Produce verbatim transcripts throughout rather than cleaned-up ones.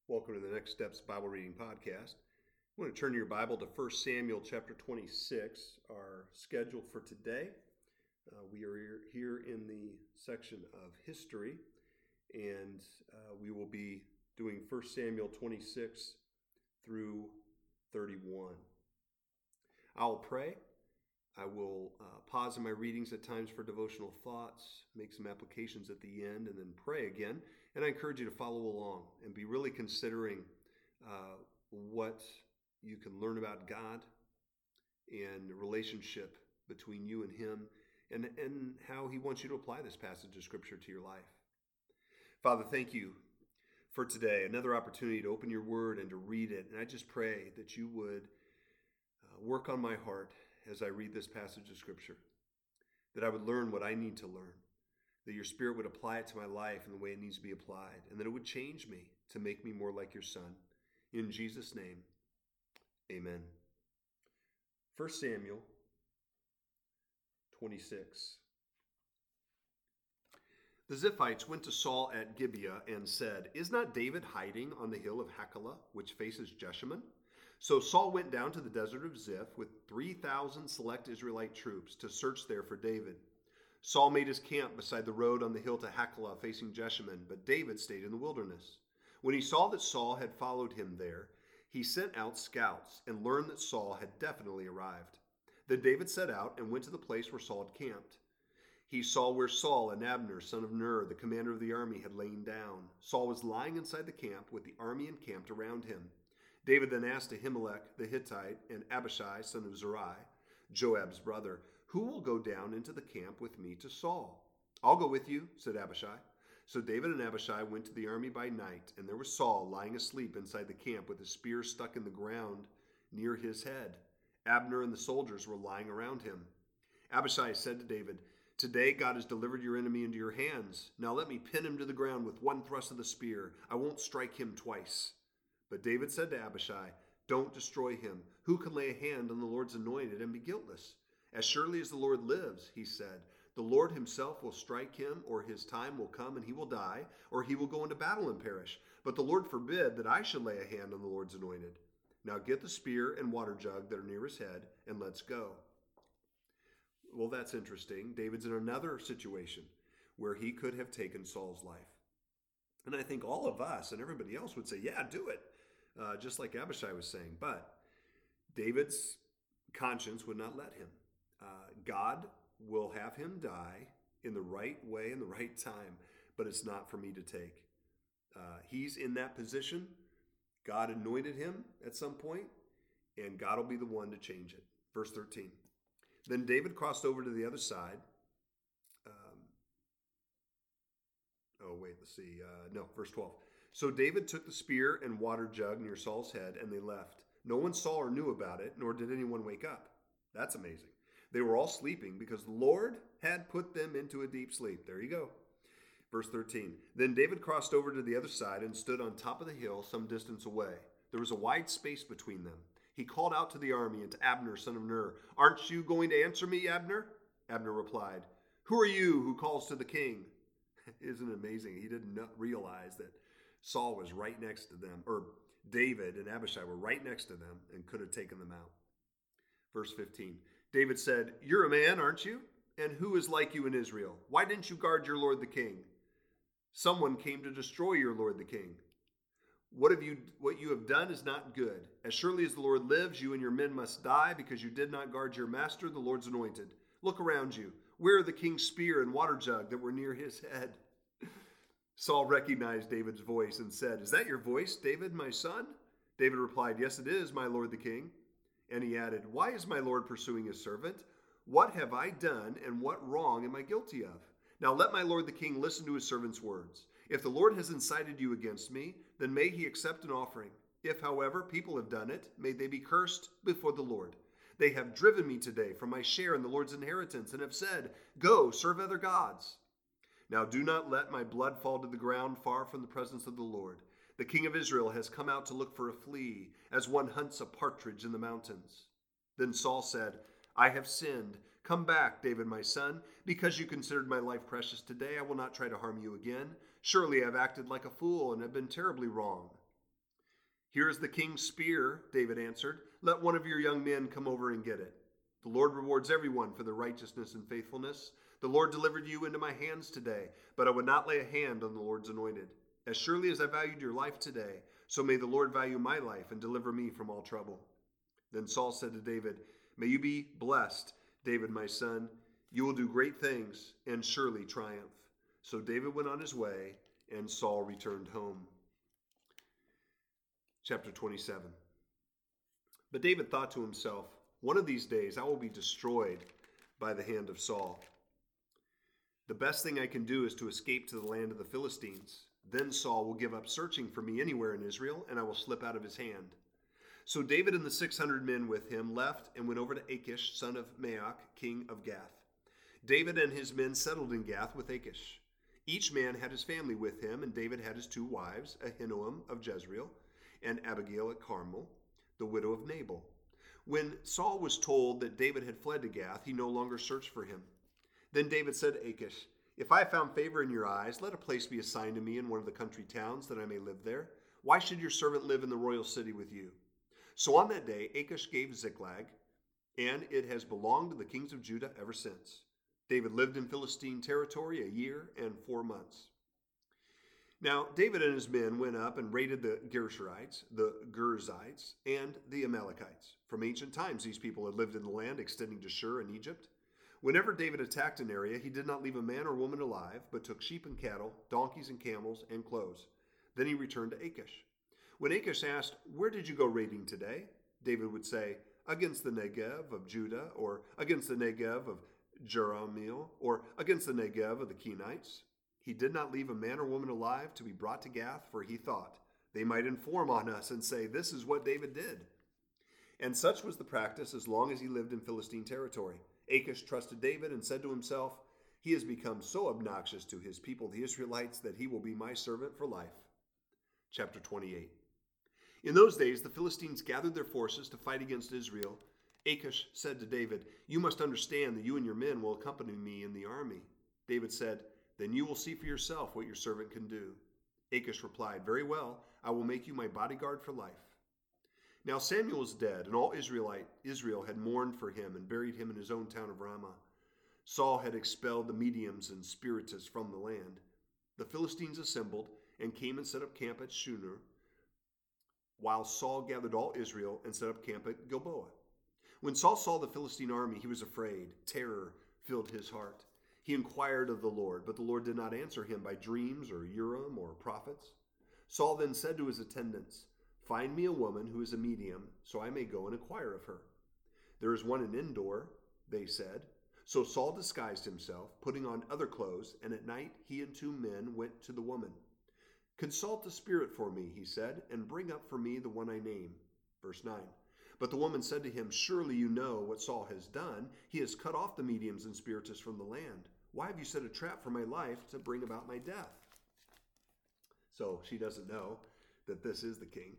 Welcome to the Next Steps Bible Reading Podcast. I want to turn your Bible to First Samuel chapter twenty-six, our schedule for today. Uh, we are here in the section of history, and uh, we will be doing First Samuel twenty-six through thirty-one. I'll pray. I will uh, pause in my readings at times for devotional thoughts, make some applications at the end, and then pray again. And I encourage you to follow along and be really considering uh, what you can learn about God and the relationship between you and Him, and, and how He wants you to apply this passage of Scripture to your life. Father, thank you for today, another opportunity to open your Word and to read it. And I just pray that you would uh, work on my heart as I read this passage of Scripture, that I would learn what I need to learn, that your Spirit would apply it to my life in the way it needs to be applied, and that it would change me to make me more like your Son. In Jesus' name, amen. First Samuel twenty-six. The Ziphites went to Saul at Gibeah and said, "Is not David hiding on the hill of Hachilah, which faces Jeshimon?" So Saul went down to the desert of Ziph with three thousand select Israelite troops to search there for David. Saul made his camp beside the road on the hill to Hachilah facing Jeshimon, but David stayed in the wilderness. When he saw that Saul had followed him there, he sent out scouts and learned that Saul had definitely arrived. Then David set out and went to the place where Saul had camped. He saw where Saul and Abner, son of Ner, the commander of the army, had lain down. Saul was lying inside the camp with the army encamped around him. David then asked Ahimelech the Hittite and Abishai, son of Zeruiah, Joab's brother, "Who will go down into the camp with me to Saul?" "I'll go with you," said Abishai. So David and Abishai went to the army by night, and there was Saul lying asleep inside the camp with a spear stuck in the ground near his head. Abner and the soldiers were lying around him. Abishai said to David, "Today God has delivered your enemy into your hands. Now let me pin him to the ground with one thrust of the spear. I won't strike him twice." But David said to Abishai, "Don't destroy him. Who can lay a hand on the Lord's anointed and be guiltless? As surely as the Lord lives," he said, "the Lord himself will strike him, or his time will come and he will die, or he will go into battle and perish. But the Lord forbid that I should lay a hand on the Lord's anointed. Now get the spear and water jug that are near his head, and let's go." Well, that's interesting. David's in another situation where he could have taken Saul's life. And I think all of us and everybody else would say, yeah, do it. Uh, just like Abishai was saying. But David's conscience would not let him. Uh, God will have him die in the right way, in the right time, but it's not for me to take. Uh, he's in that position. God anointed him at some point, and God will be the one to change it. Verse thirteen. Then David crossed over to the other side. Um, oh, wait, let's see. Uh, no, verse twelve. So David took the spear and water jug near Saul's head, and they left. No one saw or knew about it, nor did anyone wake up. That's amazing. They were all sleeping because the Lord had put them into a deep sleep. There you go. Verse thirteen. Then David crossed over to the other side and stood on top of the hill some distance away. There was a wide space between them. He called out to the army and to Abner, son of Ner, "Aren't you going to answer me, Abner?" Abner replied, "Who are you who calls to the king?" Isn't it amazing? He didn't realize that Saul was right next to them, or David and Abishai were right next to them and could have taken them out. Verse fifteen, David said, "You're a man, aren't you? And who is like you in Israel? Why didn't you guard your lord the king? Someone came to destroy your lord the king. What have you what you have done is not good. As surely as the Lord lives, you and your men must die because you did not guard your master, the Lord's anointed. Look around you. Where are the king's spear and water jug that were near his head?" Saul recognized David's voice and said, "Is that your voice, David, my son?" David replied, "Yes, it is, my lord the king." And he added, "Why is my lord pursuing his servant? What have I done, and what wrong am I guilty of? Now let my lord the king listen to his servant's words. If the Lord has incited you against me, then may he accept an offering. If, however, people have done it, may they be cursed before the Lord. They have driven me today from my share in the Lord's inheritance and have said, 'Go, serve other gods.' Now do not let my blood fall to the ground far from the presence of the Lord. The king of Israel has come out to look for a flea, as one hunts a partridge in the mountains." Then Saul said, "I have sinned. Come back, David, my son. Because you considered my life precious today, I will not try to harm you again. Surely I have acted like a fool and have been terribly wrong." Here is the king's spear, David answered. Let one of your young men come over and get it. The Lord rewards everyone for their righteousness and faithfulness. The Lord delivered you into my hands today, but I would not lay a hand on the Lord's anointed. As surely as I valued your life today, so may the Lord value my life and deliver me from all trouble. Then Saul said to David, May you be blessed, David, my son. You will do great things and surely triumph. So David went on his way, and Saul returned home. Chapter twenty-seven. But David thought to himself, One of these days I will be destroyed by the hand of Saul. The best thing I can do is to escape to the land of the Philistines. Then Saul will give up searching for me anywhere in Israel, and I will slip out of his hand. So David and the six hundred men with him left and went over to Achish, son of Maoch, king of Gath. David and his men settled in Gath with Achish. Each man had his family with him, and David had his two wives, Ahinoam of Jezreel and Abigail at Carmel, the widow of Nabal. When Saul was told that David had fled to Gath, he no longer searched for him. Then David said to Achish, If I have found favor in your eyes, let a place be assigned to me in one of the country towns, that I may live there. Why should your servant live in the royal city with you? So on that day, Achish gave Ziklag, and it has belonged to the kings of Judah ever since. David lived in Philistine territory a year and four months. Now, David and his men went up and raided the Gershurites, the Girzites, and the Amalekites. From ancient times, these people had lived in the land extending to Shur and Egypt. Whenever David attacked an area, he did not leave a man or woman alive, but took sheep and cattle, donkeys and camels, and clothes. Then he returned to Achish. When Achish asked, Where did you go raiding today? David would say, Against the Negev of Judah, or against the Negev of Jerahmeel, or against the Negev of the Kenites. He did not leave a man or woman alive to be brought to Gath, for he thought, They might inform on us and say, This is what David did. And such was the practice as long as he lived in Philistine territory. Achish trusted David and said to himself, He has become so obnoxious to his people, the Israelites, that he will be my servant for life. Chapter twenty-eight. In those days, the Philistines gathered their forces to fight against Israel. Achish said to David, You must understand that you and your men will accompany me in the army. David said, Then you will see for yourself what your servant can do. Achish replied, Very well, I will make you my bodyguard for life. Now Samuel was dead, and all Israelite, Israel had mourned for him and buried him in his own town of Ramah. Saul had expelled the mediums and spiritists from the land. The Philistines assembled and came and set up camp at Shunur, while Saul gathered all Israel and set up camp at Gilboa. When Saul saw the Philistine army, he was afraid. Terror filled his heart. He inquired of the Lord, but the Lord did not answer him by dreams or Urim or prophets. Saul then said to his attendants, Find me a woman who is a medium, so I may go and inquire of her. There is one in Endor, they said. So Saul disguised himself, putting on other clothes, and at night he and two men went to the woman. Consult the spirit for me, he said, and bring up for me the one I name. Verse nine. But the woman said to him, Surely you know what Saul has done. He has cut off the mediums and spiritists from the land. Why have you set a trap for my life to bring about my death? So she doesn't know that this is the king.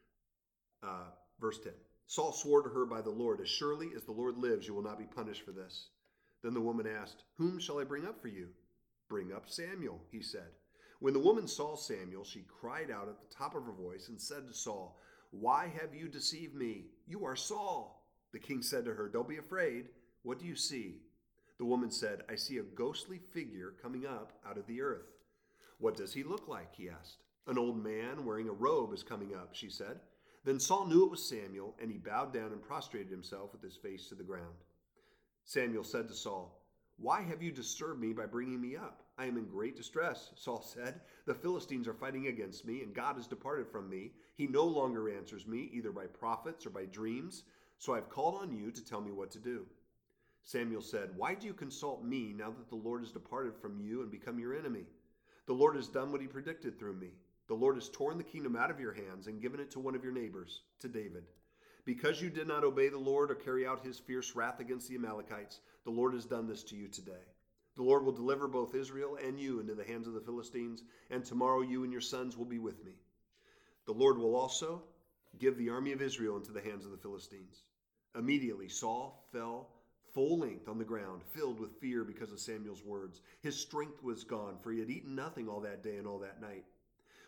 Uh, verse ten. Saul swore to her by the Lord, As surely as the Lord lives, you will not be punished for this. Then the woman asked, Whom shall I bring up for you? Bring up Samuel, he said. When the woman saw Samuel, she cried out at the top of her voice and said to Saul, Why have you deceived me? You are Saul. The king said to her, Don't be afraid. What do you see? The woman said, I see a ghostly figure coming up out of the earth. What does he look like? He asked. An old man wearing a robe is coming up, she said. Then Saul knew it was Samuel, and he bowed down and prostrated himself with his face to the ground. Samuel said to Saul, Why have you disturbed me by bringing me up? I am in great distress, Saul said. The Philistines are fighting against me, and God has departed from me. He no longer answers me, either by prophets or by dreams. So I've called on you to tell me what to do. Samuel said, Why do you consult me now that the Lord has departed from you and become your enemy? The Lord has done what he predicted through me. The Lord has torn the kingdom out of your hands and given it to one of your neighbors, to David. Because you did not obey the Lord or carry out his fierce wrath against the Amalekites, the Lord has done this to you today. The Lord will deliver both Israel and you into the hands of the Philistines, and tomorrow you and your sons will be with me. The Lord will also give the army of Israel into the hands of the Philistines. Immediately Saul fell full length on the ground, filled with fear because of Samuel's words. His strength was gone, for he had eaten nothing all that day and all that night.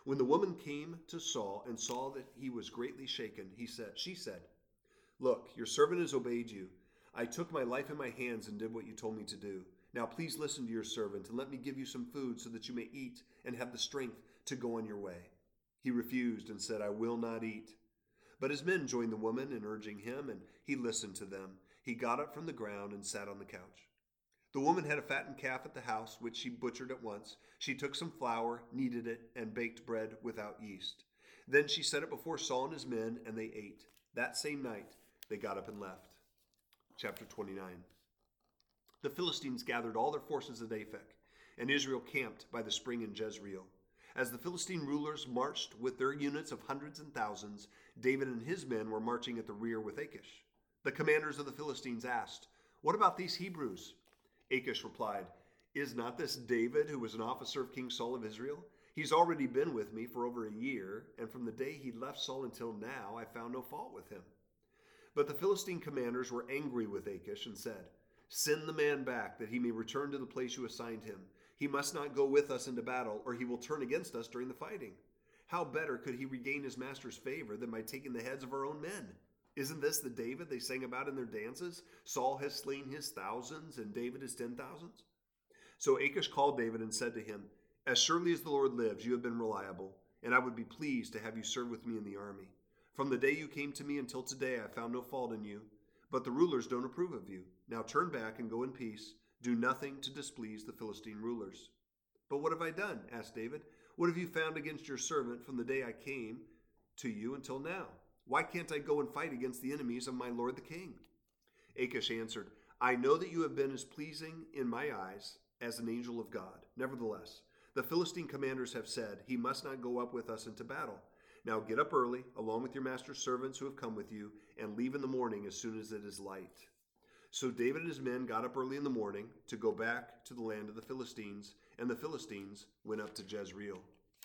When the woman came to Saul and saw that he was greatly shaken, he said, she said, "Look, your servant has obeyed you. I took my life in my hands and did what you told me to do. Now please listen to your servant and let me give you some food so that you may eat and have the strength to go on your way." He refused and said, "I will not eat." But his men joined the woman in urging him, and he listened to them. He got up from the ground and sat on the couch. The woman had a fattened calf at the house, which she butchered at once. She took some flour, kneaded it, and baked bread without yeast. Then she set it before Saul and his men, and they ate. That same night, they got up and left. Chapter twenty-nine. The Philistines gathered all their forces at Aphek, and Israel camped by the spring in Jezreel. As the Philistine rulers marched with their units of hundreds and thousands, David and his men were marching at the rear with Achish. The commanders of the Philistines asked, "What about these Hebrews?" Achish replied, "Is not this David, who was an officer of King Saul of Israel? He's already been with me for over a year, and from the day he left Saul until now, I found no fault with him." But the Philistine commanders were angry with Achish and said, "Send the man back, that he may return to the place you assigned him. He must not go with us into battle, or he will turn against us during the fighting. How better could he regain his master's favor than by taking the heads of our own men? Isn't this the David they sang about in their dances? Saul has slain his thousands, and David his ten thousands." So Achish called David and said to him, "As surely as the Lord lives, you have been reliable, and I would be pleased to have you serve with me in the army. From the day you came to me until today, I found no fault in you, but the rulers don't approve of you. Now turn back and go in peace. Do nothing to displease the Philistine rulers." "But what have I done?" asked David. "What have you found against your servant from the day I came to you until now? Why can't I go and fight against the enemies of my lord the king?" Achish answered, "I know that you have been as pleasing in my eyes as an angel of God. Nevertheless, the Philistine commanders have said, 'He must not go up with us into battle.' Now get up early, along with your master's servants who have come with you, and leave in the morning as soon as it is light." So David and his men got up early in the morning to go back to the land of the Philistines, and the Philistines went up to Jezreel.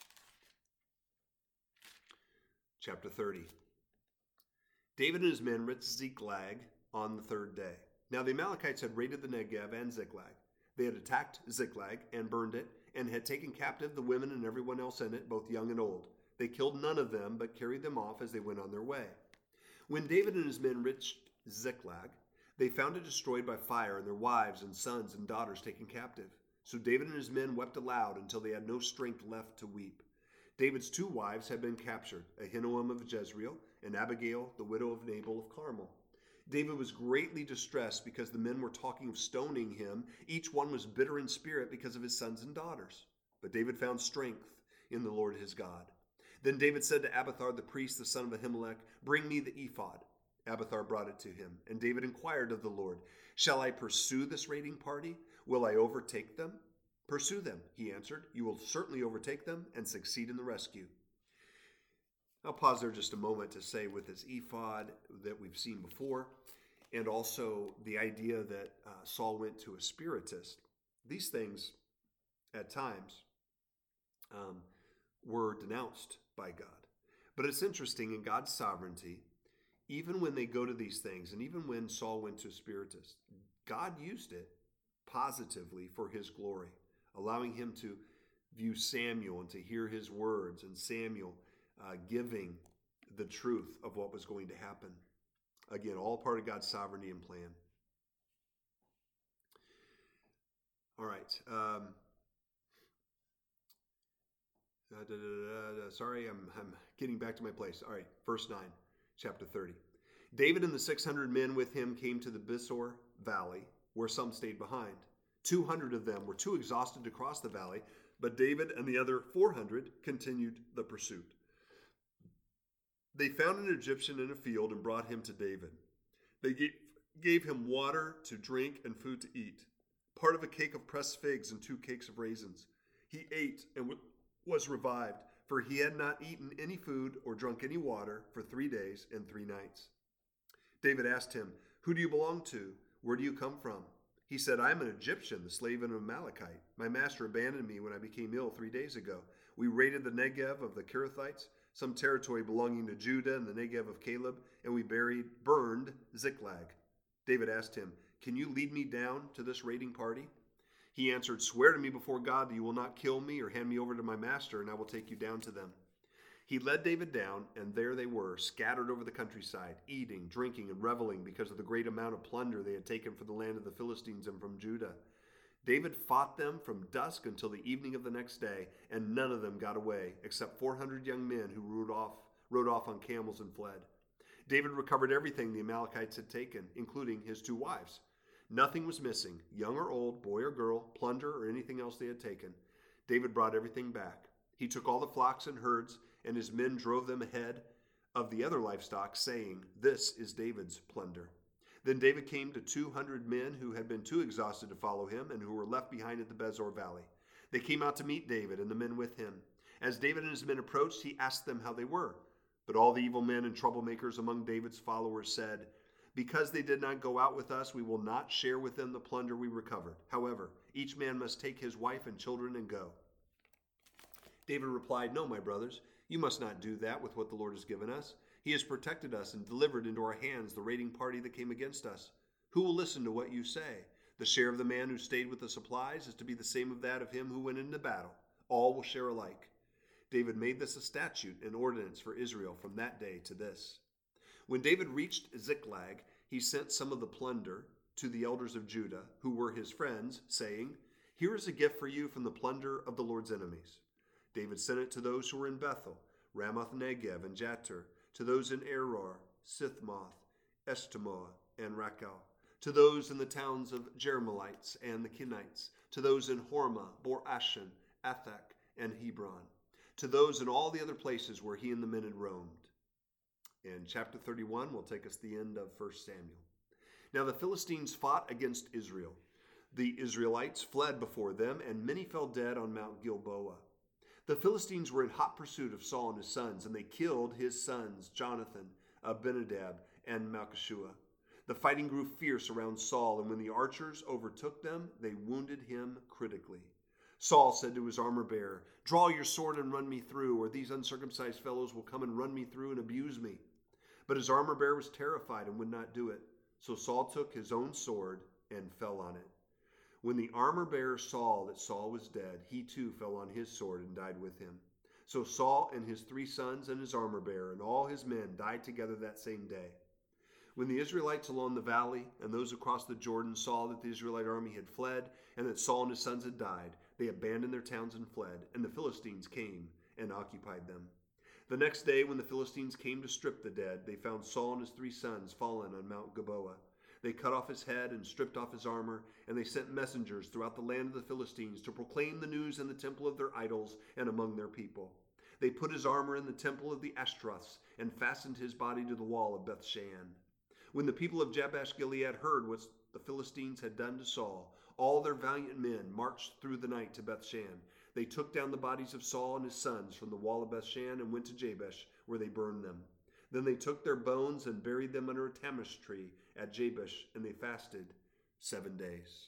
Chapter thirty. David and his men reached Ziklag on the third day. Now the Amalekites had raided the Negev and Ziklag. They had attacked Ziklag and burned it, and had taken captive the women and everyone else in it, both young and old. They killed none of them, but carried them off as they went on their way. When David and his men reached Ziklag, they found it destroyed by fire, and their wives and sons and daughters taken captive. So David and his men wept aloud until they had no strength left to weep. David's two wives had been captured, Ahinoam of Jezreel and Abigail, the widow of Nabal of Carmel. David was greatly distressed because the men were talking of stoning him. Each one was bitter in spirit because of his sons and daughters. But David found strength in the Lord his God. Then David said to Abiathar the priest, the son of Ahimelech, "Bring me the ephod." Abiathar brought it to him, and David inquired of the Lord, "Shall I pursue this raiding party? Will I overtake them?" "Pursue them," he answered. "You will certainly overtake them and succeed in the rescue." I'll pause there just a moment to say, with this ephod that we've seen before, and also the idea that uh, Saul went to a spiritist, these things at times um, were denounced by God. But it's interesting, in God's sovereignty, even when they go to these things, and even when Saul went to a spiritist, God used it positively for his glory, allowing him to view Samuel and to hear his words, and Samuel uh, giving the truth of what was going to happen. Again, all part of God's sovereignty and plan. All right. Um, uh, da, da, da, da, sorry, I'm, I'm getting back to my place. All right, verse nine. Chapter thirty. David and the six hundred men with him came to the Besor valley, where some stayed behind. two hundred of them were too exhausted to cross the valley, but David and the other four hundred continued the pursuit. They found an Egyptian in a field and brought him to David. They gave, gave him water to drink and food to eat, part of a cake of pressed figs and two cakes of raisins. He ate and w- was revived, for he had not eaten any food or drunk any water for three days and three nights. David asked him, "Who do you belong to? Where do you come from?" He said, "I am an Egyptian, the slave of an Amalekite. My master abandoned me when I became ill three days ago. We raided the Negev of the Kerethites, some territory belonging to Judah and the Negev of Caleb, and we buried, burned Ziklag." David asked him, "Can you lead me down to this raiding party?" He answered, "Swear to me before God that you will not kill me or hand me over to my master, and I will take you down to them." He led David down, and there they were, scattered over the countryside, eating, drinking, and reveling because of the great amount of plunder they had taken from the land of the Philistines and from Judah. David fought them from dusk until the evening of the next day, and none of them got away, except four hundred young men who rode off, rode off on camels and fled. David recovered everything the Amalekites had taken, including his two wives. Nothing was missing, young or old, boy or girl, plunder, or anything else they had taken. David brought everything back. He took all the flocks and herds, and his men drove them ahead of the other livestock, saying, "This is David's plunder." Then David came to two hundred men who had been too exhausted to follow him and who were left behind at the Besor Valley. They came out to meet David and the men with him. As David and his men approached, he asked them how they were. But all the evil men and troublemakers among David's followers said, "Because they did not go out with us, we will not share with them the plunder we recovered. However, each man must take his wife and children and go." David replied, "No, my brothers, you must not do that with what the Lord has given us. He has protected us and delivered into our hands the raiding party that came against us. Who will listen to what you say? The share of the man who stayed with the supplies is to be the same of that of him who went into battle. All will share alike." David made this a statute and ordinance for Israel from that day to this. When David reached Ziklag, he sent some of the plunder to the elders of Judah, who were his friends, saying, "Here is a gift for you from the plunder of the Lord's enemies." David sent it to those who were in Bethel, Ramoth Negev, and Jattir, to those in Aroer, Sithmoth, Eshtemoa, and Rakel, to those in the towns of Jerahmeelites and the Kenites, to those in Hormah, Bor Ashan, Athak, and Hebron, to those in all the other places where he and the men had roamed. And chapter thirty-one will take us to the end of First Samuel. Now the Philistines fought against Israel. The Israelites fled before them, and many fell dead on Mount Gilboa. The Philistines were in hot pursuit of Saul and his sons, and they killed his sons, Jonathan, Abinadab, and Malchishua. The fighting grew fierce around Saul, and when the archers overtook them, they wounded him critically. Saul said to his armor-bearer, "Draw your sword and run me through, or these uncircumcised fellows will come and run me through and abuse me." But his armor-bearer was terrified and would not do it. So Saul took his own sword and fell on it. When the armor-bearer saw that Saul was dead, he too fell on his sword and died with him. So Saul and his three sons and his armor-bearer and all his men died together that same day. When the Israelites along the valley and those across the Jordan saw that the Israelite army had fled and that Saul and his sons had died, they abandoned their towns and fled, and the Philistines came and occupied them. The next day, when the Philistines came to strip the dead, they found Saul and his three sons fallen on Mount Gilboa. They cut off his head and stripped off his armor, and they sent messengers throughout the land of the Philistines to proclaim the news in the temple of their idols and among their people. They put his armor in the temple of the Ashtaroths and fastened his body to the wall of Bethshan. When the people of Jabesh Gilead heard what the Philistines had done to Saul, all their valiant men marched through the night to Bethshan. They took down the bodies of Saul and his sons from the wall of Bethshan and went to Jabesh, where they burned them. Then they took their bones and buried them under a tamish tree at Jabesh, and they fasted seven days.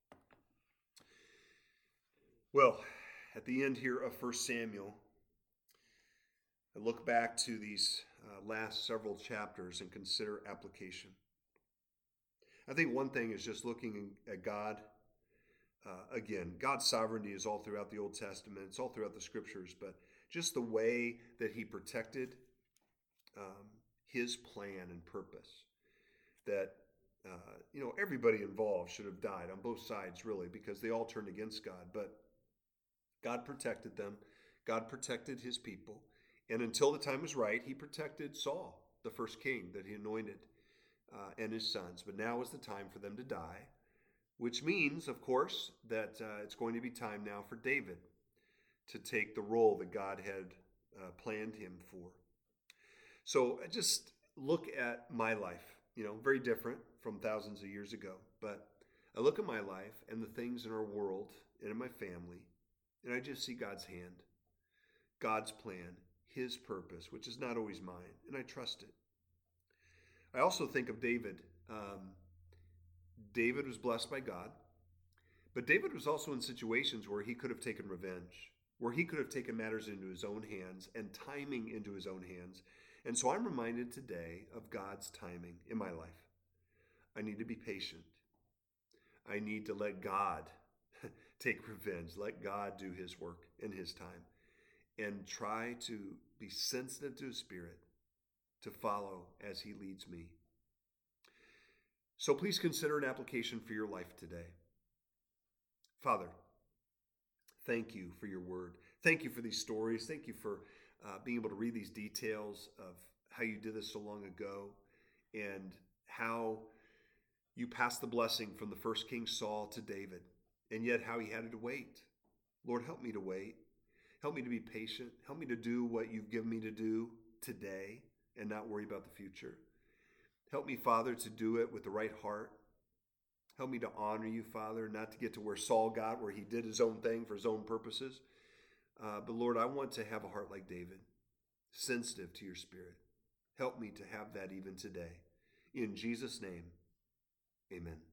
Well, at the end here of First Samuel, I look back to these uh, last several chapters and consider application. I think one thing is just looking at God. Uh, again, God's sovereignty is all throughout the Old Testament. It's all throughout the Scriptures, but just the way that he protected um, his plan and purpose. That, uh, you know, everybody involved should have died on both sides, really, because they all turned against God. But God protected them. God protected his people. And until the time was right, he protected Saul, the first king that he anointed, uh, and his sons. But now is the time for them to die, which means, of course, that uh, it's going to be time now for David to take the role that God had uh, planned him for. So just look at my life, you know, very different from thousands of years ago. But I look at my life and the things in our world and in my family, and I just see God's hand, God's plan, his purpose, which is not always mine, and I trust it. I also think of David. Um, David was blessed by God, but David was also in situations where he could have taken revenge, where he could have taken matters into his own hands and timing into his own hands. And so I'm reminded today of God's timing in my life. I need to be patient. I need to let God take revenge. Let God do his work in his time. And try to be sensitive to his Spirit, to follow as he leads me. So please consider an application for your life today. Father, thank you for your word. Thank you for these stories. Thank you for uh, being able to read these details of how you did this so long ago and how you passed the blessing from the first King Saul to David, and yet how he had to wait. Lord, help me to wait. Help me to be patient. Help me to do what you've given me to do today and not worry about the future. Help me, Father, to do it with the right heart. Help me to honor you, Father, not to get to where Saul got, where he did his own thing for his own purposes. Uh, but Lord, I want to have a heart like David, sensitive to your Spirit. Help me to have that even today. In Jesus' name, amen.